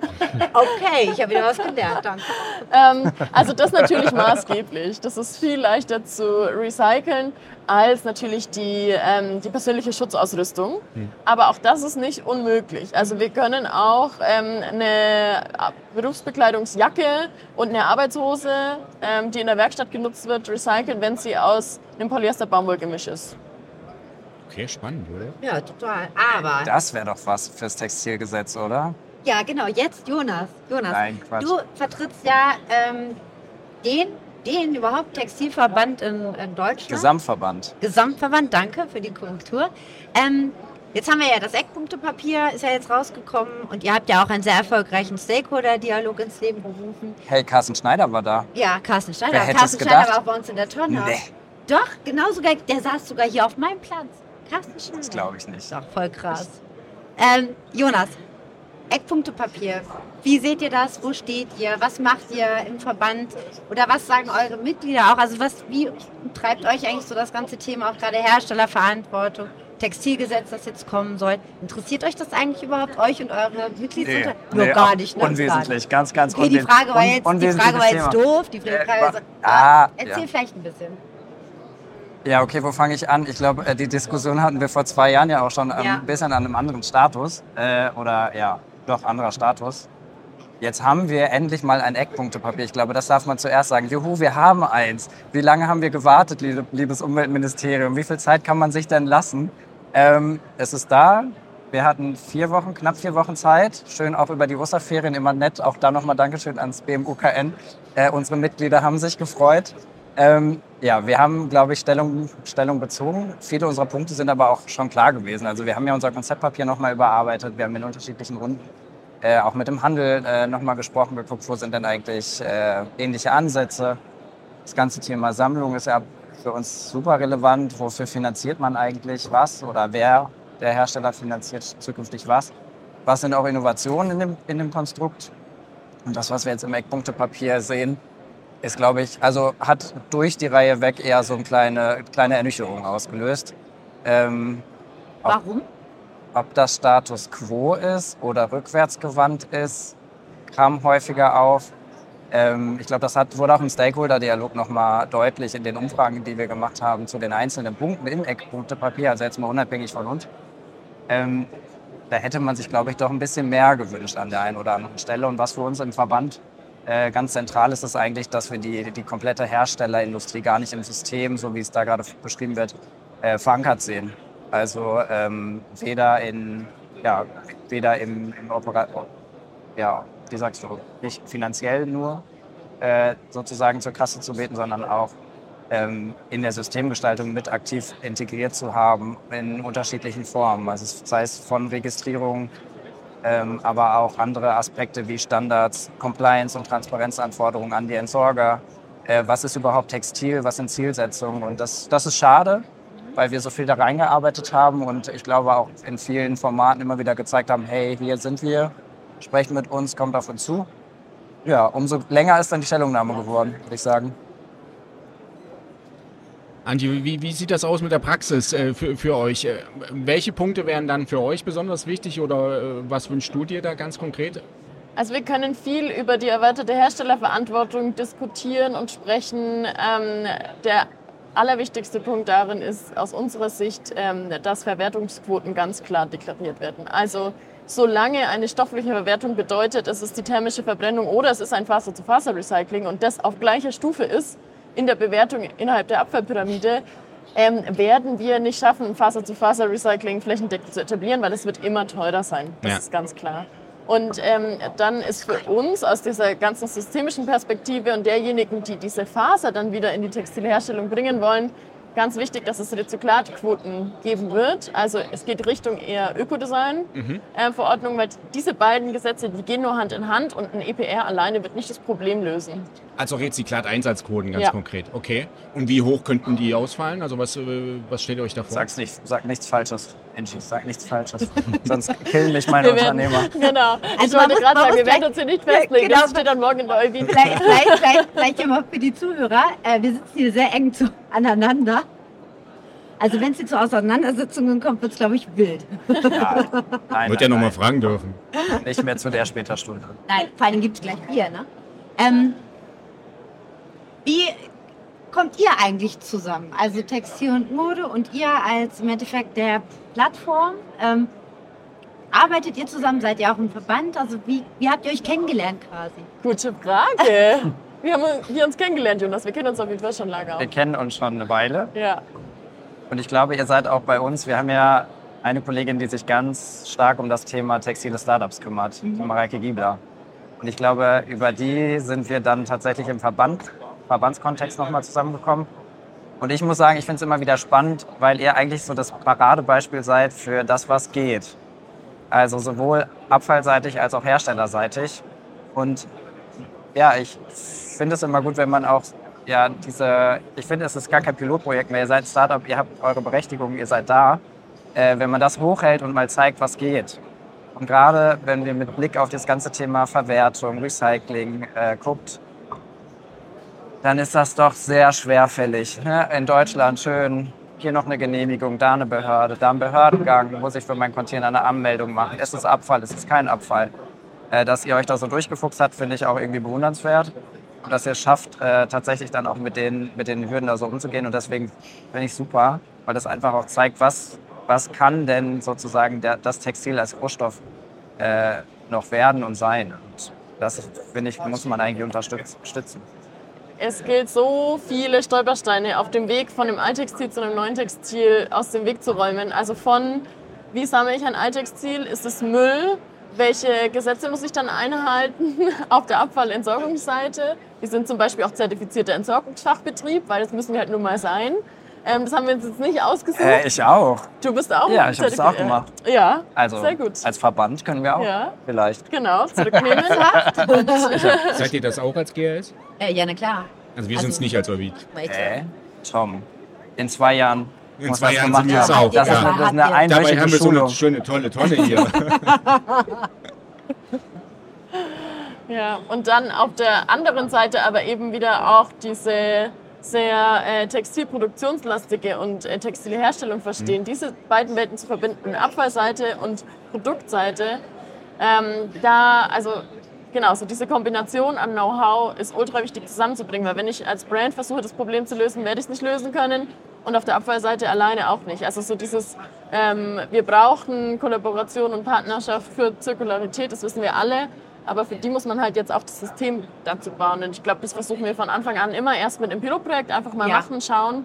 Okay, ich habe wieder was gelernt, danke. ähm, also das natürlich maßgeblich. Das ist viel leichter zu recyceln als natürlich die, ähm, die persönliche Schutzausrüstung. Hm. Aber auch das ist nicht unmöglich. Also wir können auch ähm, eine Berufsbekleidungsjacke und eine Arbeitshose, ähm, die in der Werkstatt genutzt wird, recyceln, wenn sie aus einem Polyester-Baumwollgemisch ist. Okay, spannend, oder? Ja, total. Aber... Das wäre doch was fürs Textilgesetz, oder? Ja, genau. Jetzt Jonas. Jonas, Nein, Quatsch. du vertrittst ja ähm, den, den überhaupt Textilverband in, in Deutschland. Gesamtverband. Gesamtverband, danke für die Korrektur. Ähm, jetzt haben wir ja das Eckpunktepapier, ist ja jetzt rausgekommen und ihr habt ja auch einen sehr erfolgreichen Stakeholder-Dialog ins Leben gerufen. Hey, Carsten Schneider war da. Ja, Carsten Schneider. Wer hätte Carsten es Schneider gedacht? war auch bei uns in der Tonne. Nee. Doch, genau sogar, der saß sogar hier auf meinem Platz. Carsten Schneider. Das glaube ich nicht. Doch, voll krass. Ähm, Jonas, Eckpunktepapier. Wie seht ihr das? Wo steht ihr? Was macht ihr im Verband? Oder was sagen eure Mitglieder auch? Also was, wie treibt euch eigentlich so das ganze Thema, auch gerade Herstellerverantwortung, Textilgesetz, das jetzt kommen soll? Interessiert euch das eigentlich überhaupt, euch und eure Mitglieder? Nee, Nur nee, gar nicht, ne? Unwesentlich, ganz, ganz okay, die Frage war jetzt, un- die Frage war jetzt Thema. doof. Die Frage Äh, war jetzt, ah, erzähl ja. vielleicht ein bisschen. Ja, okay, wo fange ich an? Ich glaube, äh, die Diskussion hatten wir vor zwei Jahren ja auch schon ähm, Ja. ein bisschen an einem anderen Status. Äh, oder ja, doch anderer Status. Jetzt haben wir endlich mal ein Eckpunktepapier. Ich glaube, das darf man zuerst sagen. Juhu, wir haben eins. Wie lange haben wir gewartet, liebe- liebes Umweltministerium? Wie viel Zeit kann man sich denn lassen? Ähm, es ist da. Wir hatten vier Wochen, knapp vier Wochen Zeit. Schön auch über die Osterferien, immer nett. Auch da nochmal Dankeschön ans B M U K N. Äh, unsere Mitglieder haben sich gefreut. Ähm, ja, wir haben, glaube ich, Stellung, Stellung bezogen. Viele unserer Punkte sind aber auch schon klar gewesen. Also wir haben ja unser Konzeptpapier nochmal überarbeitet. Wir haben in unterschiedlichen Runden äh, auch mit dem Handel äh, nochmal gesprochen, geguckt, wo sind denn eigentlich äh, ähnliche Ansätze. Das ganze Thema Sammlung ist ja für uns super relevant. Wofür finanziert man eigentlich was oder wer der Hersteller finanziert zukünftig was? Was sind auch Innovationen in dem, in dem Konstrukt? Und das, was wir jetzt im Eckpunktepapier sehen, ist, glaube ich, also hat durch die Reihe weg eher so eine kleine, kleine Ernüchterung ausgelöst. Ähm, ob, Warum? ob das Status quo ist oder rückwärtsgewandt ist, kam häufiger auf. Ähm, ich glaube, das hat, wurde auch im Stakeholder-Dialog nochmal deutlich in den Umfragen, die wir gemacht haben, zu den einzelnen Punkten im Eckpunktepapier, also jetzt mal unabhängig von uns. Ähm, da hätte man sich, glaube ich, doch ein bisschen mehr gewünscht an der einen oder anderen Stelle. Und was für uns im Verband äh, ganz zentral ist, ist eigentlich, dass wir die, die komplette Herstellerindustrie gar nicht im System, so wie es da gerade beschrieben wird, äh, verankert sehen. Also ähm, weder in, ja, weder im, im Opera, ja, wie sagst du, nicht finanziell nur äh, sozusagen zur Kasse zu beten, sondern auch ähm, in der Systemgestaltung mit aktiv integriert zu haben in unterschiedlichen Formen. Also sei es von Registrierung, ähm, aber auch andere Aspekte wie Standards, Compliance und Transparenzanforderungen an die Entsorger. Äh, was ist überhaupt Textil, was sind Zielsetzungen? Und das, das ist schade, weil wir so viel da reingearbeitet haben und ich glaube auch in vielen Formaten immer wieder gezeigt haben, hey, hier sind wir, sprecht mit uns, kommt auf uns zu. Ja, umso länger ist dann die Stellungnahme geworden, würde ich sagen. Antje, wie, wie sieht das aus mit der Praxis äh, für, für euch? Äh, welche Punkte wären dann für euch besonders wichtig oder äh, was wünschst du dir da ganz konkret? Also wir können viel über die erweiterte Herstellerverantwortung diskutieren und sprechen. Ähm, der allerwichtigste Punkt darin ist aus unserer Sicht, ähm, dass Verwertungsquoten ganz klar deklariert werden. Also solange eine stoffliche Verwertung bedeutet, es ist die thermische Verbrennung oder es ist ein Faser-zu-Faser-Recycling und das auf gleicher Stufe ist in der Bewertung innerhalb der Abfallpyramide, ähm, werden wir nicht schaffen, Faser-zu-Faser-Recycling flächendeckend zu etablieren, weil es wird immer teurer sein. Das Ja. ist ganz klar. Und ähm, dann ist für uns aus dieser ganzen systemischen Perspektive und derjenigen, die diese Faser dann wieder in die Textilherstellung bringen wollen, ganz wichtig, dass es Rezyklatquoten geben wird. Also es geht Richtung eher Ökodesign-Verordnung, mhm. äh, weil diese beiden Gesetze, die gehen nur Hand in Hand und ein E P R alleine wird nicht das Problem lösen. Also Rezyklat-Einsatzquoten ganz Ja. konkret, okay. Und wie hoch könnten die ausfallen? Also was, äh, was stellt ihr euch da vor? Sag's nicht, sag nichts Falsches, Angie, sag nichts Falsches. Sonst killen mich meine Wir werden- Unternehmer. Genau. Ich Also man wollte muss- gerade man sagen, muss wir werden gleich- uns hier nicht festlegen. Genau. Das steht dann morgen in der Eubi. Vielleicht, vielleicht, vielleicht, vielleicht immer für die Zuhörer. Äh, wir sitzen hier sehr eng zu, aneinander. Also wenn es hier zu Auseinandersetzungen kommt, wird es, glaube ich, wild. Nein, nein, Wird ja noch mal nein, fragen dürfen. nicht mehr zu der später Stunde. Nein, vor allem gibt es gleich Bier, ne? Ähm, wie kommt ihr eigentlich zusammen? Also Textil und Mode und ihr als im Endeffekt der Plattform. Ähm, arbeitet ihr zusammen? Seid ihr auch im Verband? Also wie, wie habt ihr euch kennengelernt quasi? Gute Frage. Wir haben wir uns kennengelernt, Jonas. Wir kennen uns auf jeden Fall schon lange. Wir kennen uns schon eine Weile. Ja. Und ich glaube, ihr seid auch bei uns. Wir haben ja eine Kollegin, die sich ganz stark um das Thema textile Startups kümmert, die Mareike Giebler. Und ich glaube, über die sind wir dann tatsächlich im Verband, Verbandskontext nochmal zusammengekommen. Und ich muss sagen, ich finde es immer wieder spannend, weil ihr eigentlich so das Paradebeispiel seid für das, was geht. Also sowohl abfallseitig als auch herstellerseitig. Und ja, ich finde es immer gut, wenn man auch ja, diese, ich finde, es ist gar kein Pilotprojekt mehr. Ihr seid Startup, ihr habt eure Berechtigung, ihr seid da. Äh, wenn man das hochhält und mal zeigt, was geht. Und gerade wenn wir mit Blick auf das ganze Thema Verwertung, Recycling äh, guckt, dann ist das doch sehr schwerfällig. Ne? In Deutschland schön, hier noch eine Genehmigung, da eine Behörde, da ein Behördengang, muss ich für meinen Container eine Anmeldung machen. Ist es Abfall, ist es kein Abfall? Äh, dass ihr euch da so durchgefuchst habt, finde ich auch irgendwie bewundernswert. Und dass ihr es schafft, äh, tatsächlich dann auch mit den, mit den Hürden da so umzugehen. Und deswegen finde ich super, weil das einfach auch zeigt, was, was kann denn sozusagen der, das Textil als Rohstoff äh, noch werden und sein. Und das, finde ich, muss man eigentlich unterstützen. Es gilt, so viele Stolpersteine auf dem Weg von dem Alttextil zu einem neuen Textil aus dem Weg zu räumen. Also von, wie sammle ich ein Alttextil? Ist es Müll? Welche Gesetze muss ich dann einhalten auf der Abfallentsorgungsseite? Wir sind zum Beispiel auch zertifizierter Entsorgungsfachbetrieb, weil das müssen wir halt nun mal sein. Ähm, das haben wir uns jetzt nicht ausgesucht. Äh, ich auch. Du bist auch? Ja, ich habe es auch gemacht. Ja, Also sehr gut. als Verband können wir auch Ja. vielleicht. Genau, zurücknehmen. Seid ihr das auch als G R S? Äh, ja, na klar. Also wir Also- sind es nicht als Orbit. Äh, Tom, in zwei Jahren In muss zwei das Jahren gemacht sind wir es haben. auch, Das ist ja. eine, das ist eine Dabei Dabei einwöchige haben wir so Schulung. eine schöne, tolle Tonne hier. Ja, und dann auf der anderen Seite aber eben wieder auch diese sehr äh, textilproduktionslastige und äh, textile Herstellung verstehen. Mhm. Diese beiden Welten zu verbinden, Abfallseite und Produktseite, ähm, da, also genau, so diese Kombination an Know-how ist ultra wichtig zusammenzubringen, weil wenn ich als Brand versuche, das Problem zu lösen, werde ich es nicht lösen können und auf der Abfallseite alleine auch nicht. Also so dieses, ähm, wir brauchen Kollaboration und Partnerschaft für Zirkularität, das wissen wir alle. Aber für die muss man halt jetzt auch das System dazu bauen. Und ich glaube, das versuchen wir von Anfang an immer erst mit dem Pilotprojekt einfach mal Ja. machen, schauen.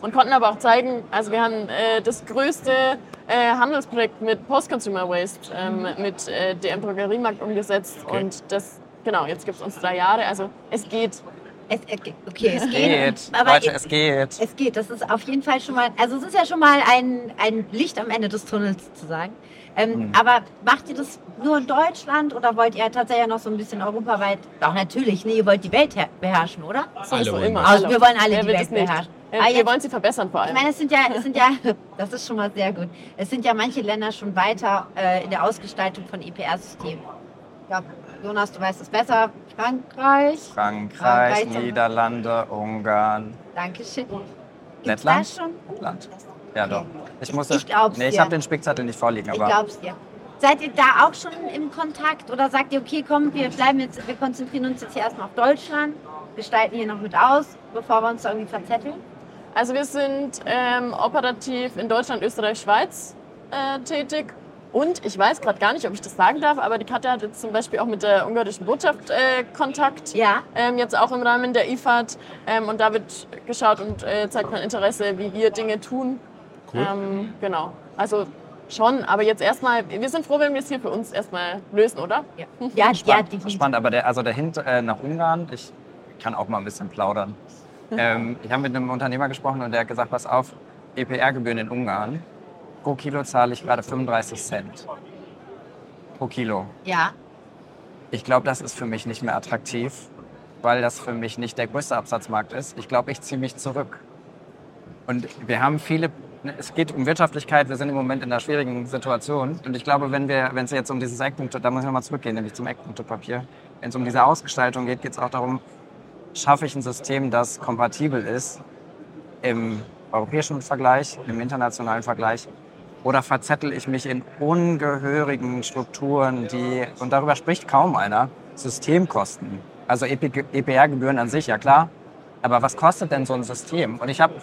und konnten aber auch zeigen, also wir haben äh, das größte äh, Handelsprojekt mit Post-Consumer Waste ähm, mit äh, D M Drogeriemarkt umgesetzt Okay. und das, genau, jetzt gibt es uns drei Jahre, also es geht. Es, okay, es geht. Geht. Aber Leute, es geht. Es geht, das ist auf jeden Fall schon mal, also es ist ja schon mal ein, ein Licht am Ende des Tunnels sozusagen. Ähm, Mhm. Aber macht ihr das nur in Deutschland oder wollt ihr tatsächlich noch so ein bisschen europaweit? Doch natürlich, nee, ihr wollt die Welt her- beherrschen, oder? Sowieso wollen immer. das. Also wir wollen alle Wer die will Welt das nicht? beherrschen. Äh, Ah, wir jetzt- wollen sie verbessern vor Ich allem. meine, es sind ja, es sind ja, das ist schon mal sehr gut. Es sind ja manche Länder schon weiter äh, in der Ausgestaltung von E P R-Systemen. Ich glaube, Jonas, du weißt es besser. Frankreich. Frankreich, Frankreich, Niederlande, Ungarn, Dankeschön. Gibt's Lettland? da schon? Lettland. Ja, doch. Ich muss Ich glaub's nee, ich dir. habe den Spickzettel nicht vorliegen, Ich aber glaub's dir. Seid ihr da auch schon im Kontakt oder sagt ihr, okay, komm, wir bleiben jetzt, wir konzentrieren uns jetzt hier erstmal auf Deutschland, gestalten hier noch mit aus, bevor wir uns da irgendwie verzetteln? Also wir sind ähm, operativ in Deutschland, Österreich, Schweiz äh, tätig. Und ich weiß gerade gar nicht, ob ich das sagen darf, aber die Katja hat jetzt zum Beispiel auch mit der ungarischen Botschaft äh, Kontakt. Ja. Ähm, jetzt auch im Rahmen der I F A D. Ähm, und da wird geschaut und äh, zeigt man Interesse, wie wir Dinge tun. Cool. Ähm, genau. Also schon, aber jetzt erstmal, wir sind froh, wenn wir es hier für uns erstmal lösen, oder? Ja, ja, ja spannend. definitiv. spannend. Aber der, also der Hint äh, nach Ungarn, ich kann auch mal ein bisschen plaudern. ähm, ich habe mit einem Unternehmer gesprochen und der hat gesagt, pass auf, E P R-Gebühren in Ungarn, pro Kilo zahle ich gerade fünfunddreißig Cent. Pro Kilo. Ja, Ich glaube, das ist für mich nicht mehr attraktiv, weil das für mich nicht der größte Absatzmarkt ist. Ich glaube, ich ziehe mich zurück. Und wir haben viele, es geht um Wirtschaftlichkeit, wir sind im Moment in einer schwierigen Situation. Und ich glaube, wenn wir, wenn es jetzt um dieses Eckpunkte, da muss ich nochmal zurückgehen, nämlich zum Eckpunktepapier. Wenn es um diese Ausgestaltung geht, geht es auch darum, schaffe ich ein System, das kompatibel ist im europäischen Vergleich, im internationalen Vergleich, oder verzettel ich mich in ungehörigen Strukturen, die, und darüber spricht kaum einer, Systemkosten. Also E P R-Gebühren an sich, ja klar, aber was kostet denn so ein System? Und ich habe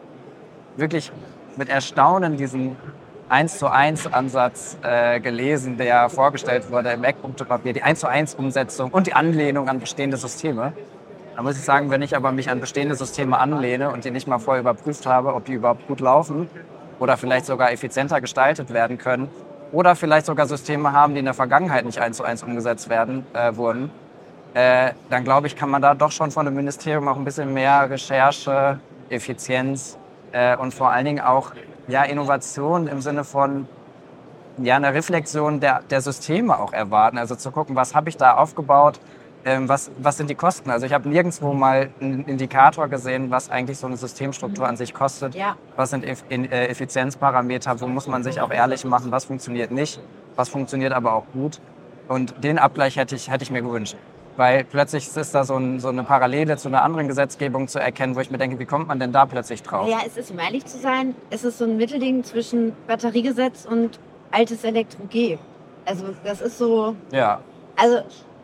wirklich mit Erstaunen diesen eins zu eins Ansatz äh, gelesen, der vorgestellt wurde im Eckpunktepapier, die eins zu eins Umsetzung und die Anlehnung an bestehende Systeme. Da muss ich sagen, wenn ich aber mich an bestehende Systeme anlehne und die nicht mal vorher überprüft habe, ob die überhaupt gut laufen oder vielleicht sogar effizienter gestaltet werden können oder vielleicht sogar Systeme haben, die in der Vergangenheit nicht eins zu eins umgesetzt werden, äh, wurden, äh, dann glaube ich, kann man da doch schon von dem Ministerium auch ein bisschen mehr Recherche, Effizienz äh, und vor allen Dingen auch ja, Innovation im Sinne von ja, einer Reflexion der, der Systeme auch erwarten. Also zu gucken, was habe ich da aufgebaut, ähm, was, was sind die Kosten. Also ich habe nirgendwo mal einen Indikator gesehen, was eigentlich so eine Systemstruktur an sich kostet. Ja. Was sind Eff in, äh, Effizienzparameter, wo muss man sich auch ehrlich machen, was funktioniert nicht, was funktioniert aber auch gut. Und den Abgleich hätte ich, hätte ich mir gewünscht. Weil plötzlich ist da so, ein, so eine Parallele zu einer anderen Gesetzgebung zu erkennen, wo ich mir denke, wie kommt man denn da plötzlich drauf? ja, es ist, um ehrlich zu sein, es ist so ein Mittelding zwischen Batteriegesetz und altes Elektro-G. Also das ist so, Ja, also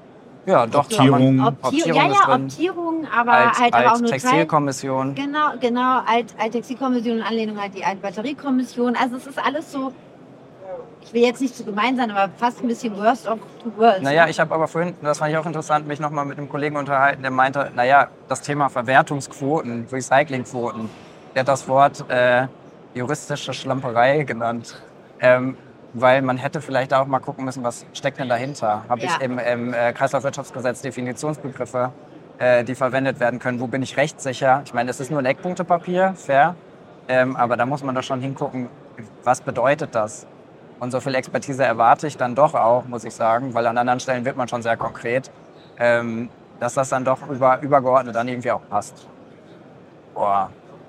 ja doch. Optierung. Kann man, Optierung, ja, ist ja, drin. Optierung, aber Alt, halt aber auch nur Teil. Textilkommission. Genau, genau, Alt, Alt-Textilkommission in Anlehnung an die Alt-Batteriekommission. Also es ist alles so, ich will jetzt nicht zu gemein sein, aber fast ein bisschen worst of two worlds. Naja, ich habe aber vorhin, das fand ich auch interessant, mich nochmal mit einem Kollegen unterhalten, der meinte, naja, das Thema Verwertungsquoten, Recyclingquoten, der hat das Wort äh, juristische Schlamperei genannt. Ähm, weil man hätte vielleicht auch mal gucken müssen, was steckt denn dahinter? Habe Ja. ich im, im äh, Kreislaufwirtschaftsgesetz Definitionsbegriffe, äh, die verwendet werden können? Wo bin ich rechtssicher? Ich meine, es ist nur ein Eckpunktepapier, fair, ähm, aber da muss man doch schon hingucken, was bedeutet das? Und so viel Expertise erwarte ich dann doch auch, muss ich sagen, weil an anderen Stellen wird man schon sehr konkret, ähm, dass das dann doch über, übergeordnet dann irgendwie auch passt. Boah,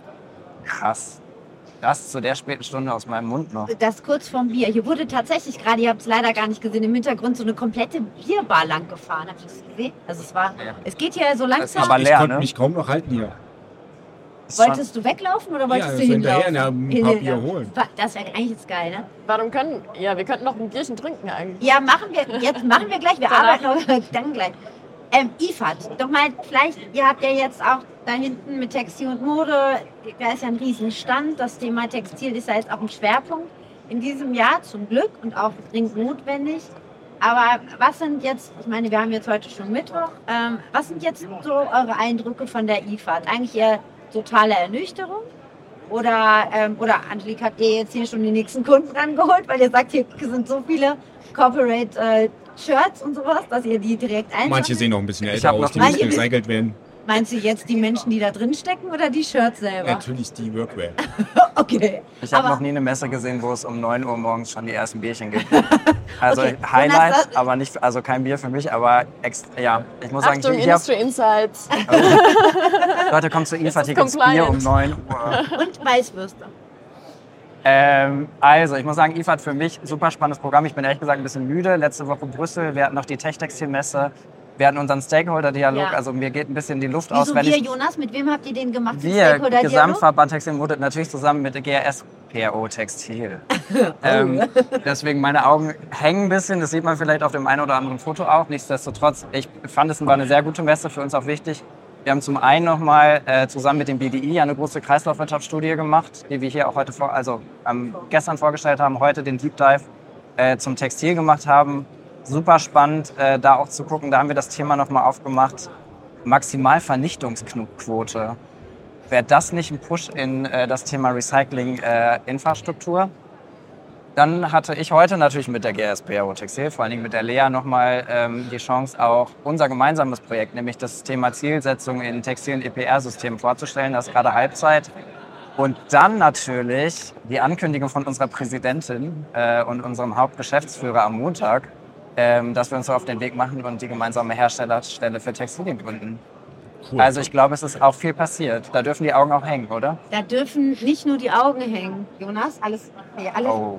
krass. Das zu der späten Stunde aus meinem Mund noch. Das kurz vorm Bier. Hier wurde tatsächlich gerade, ihr habt es leider gar nicht gesehen, im Hintergrund so eine komplette Bierbar lang gefahren. Habt ihr das gesehen? Also es war, Ja. es geht hier so langsam. aber Ich leer, konnte ne? mich kaum noch halten hier. Ist schon- Wolltest du weglaufen oder wolltest Ja, du so hinterher hinlaufen? ein paar Bier Hinlaufen. holen. Das wäre eigentlich jetzt geil, ne? Warum können, ja, wir könnten noch ein Bierchen trinken eigentlich. Ja, machen wir, jetzt machen wir gleich, wir Danach. arbeiten aber dann gleich. Ähm, I F A D, doch mal vielleicht, ihr habt ja jetzt auch da hinten mit Textil und Mode, da ist ja ein Riesenstand, das Thema Textil ist ja jetzt auch ein Schwerpunkt in diesem Jahr zum Glück und auch dringend notwendig. Aber was sind jetzt, ich meine, wir haben jetzt heute schon Mittwoch, ähm, was sind jetzt so eure Eindrücke von der I F A D? Eigentlich eher totale Ernüchterung Oder, ähm, oder Angelique hat dir jetzt hier schon die nächsten Kunden rangeholt, weil ihr sagt, hier sind so viele Corporate äh, Shirts und sowas, dass ihr die direkt einsammelt. Manche sehen noch ein bisschen Ich älter hab aus, noch die nie- müssen recycelt werden. Meinst du jetzt die Menschen, die da drin stecken oder die Shirts selber? Natürlich die Workwear. Okay. Ich habe Aber- noch nie eine Messe gesehen, wo es um neun Uhr morgens schon die ersten Bierchen gibt. Also Okay. Highlight, Jonas, das- aber nicht, also kein Bier für mich, aber ex, ja, ich muss sagen, Achtung, hier, hier auf, Industry Insights. Leute, kommt zu I F A, ist hier gibt's Bier um compliant. neun Uhr. Und Weißwürste. Ähm, also, ich muss sagen, I F A hat für mich super spannendes Programm. Ich bin ehrlich gesagt ein bisschen müde. Letzte Woche Brüssel, wir hatten noch die Tech-Textil-Messe, wir hatten unseren Stakeholder-Dialog. Ja. Also mir geht ein bisschen die Luft aus, Wieso wenn wir, ich... Jonas? Mit wem habt ihr den gemacht? den Wir, Stakeholder-Dialog? Gesamtverband Textil, wurde natürlich zusammen mit der G R S P R O Textil. ähm, deswegen meine Augen hängen ein bisschen, das sieht man vielleicht auf dem einen oder anderen Foto auch. Nichtsdestotrotz, ich fand es war eine sehr gute Messe, für uns auch wichtig. Wir haben zum einen nochmal äh, zusammen mit dem B D I eine große Kreislaufwirtschaftsstudie gemacht, die wir hier auch heute vor, also ähm, gestern vorgestellt haben, heute den Deep Dive äh, zum Textil gemacht haben. Super spannend, äh, da auch zu gucken. Da haben wir das Thema nochmal aufgemacht. Maximalvernichtungsquote. Wäre das nicht ein Push in äh, das Thema Recycling-Infrastruktur? Äh, Dann hatte ich heute natürlich mit der G R S P R O Textil, vor allen Dingen mit der Lea, nochmal ähm, die Chance, auch unser gemeinsames Projekt, nämlich das Thema Zielsetzung in Textil- und E P R-Systemen vorzustellen. Das ist gerade Halbzeit. Und dann natürlich die Ankündigung von unserer Präsidentin äh, und unserem Hauptgeschäftsführer am Montag, ähm, dass wir uns so auf den Weg machen und die gemeinsame Herstellerstelle für Textilien gründen. Cool. Also ich glaube, es ist auch viel passiert. Da dürfen die Augen auch hängen, oder? Da dürfen nicht nur die Augen hängen. Jonas, alles. Hey, alles. Oh.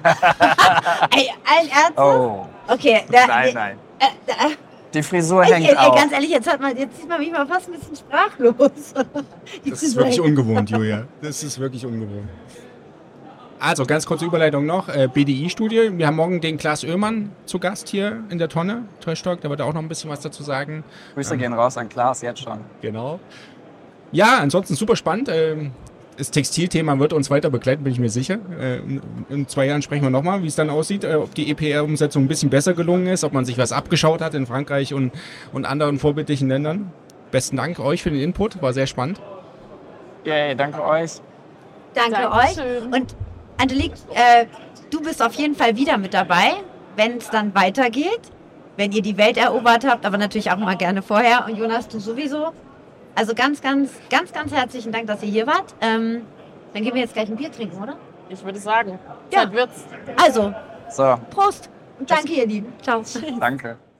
Ey, allen Ernstes? Oh. Okay, da, Nein, nein. Äh, da, Die Frisur ey, hängt ey, auch. ganz ehrlich, jetzt, hat man, jetzt sieht man mich mal fast ein bisschen sprachlos. Die Das ist Frisur wirklich hängt. ungewohnt, Julia. Das ist wirklich ungewohnt. Also, ganz kurze Überleitung noch. Äh, B D I-Studie. Wir haben morgen den Klaas Oehmann zu Gast hier in der Tonne. Trash Talk, da wird er auch noch ein bisschen was dazu sagen. Grüße gehen raus an Klaas jetzt schon. Genau. Ja, ansonsten super spannend. Ähm, Das Textilthema wird uns weiter begleiten, bin ich mir sicher. Äh, in- In zwei Jahren sprechen wir nochmal, wie es dann aussieht, äh, ob die E P R-Umsetzung ein bisschen besser gelungen ist, ob man sich was abgeschaut hat in Frankreich und, und anderen vorbildlichen Ländern. Besten Dank euch für den Input, war sehr spannend. Yay, danke euch. Danke Dankeschön. euch. Und Angelique, äh, du bist auf jeden Fall wieder mit dabei, wenn es dann weitergeht. Wenn ihr die Welt erobert habt, aber natürlich auch mal gerne vorher. Und Jonas, du sowieso. Also ganz, ganz, ganz, ganz herzlichen Dank, dass ihr hier wart. Ähm, dann gehen wir jetzt gleich ein Bier trinken, oder? Ich würde sagen, Ja. Zeit wird's. Also, So, Prost und danke, ihr Lieben. Ciao. danke.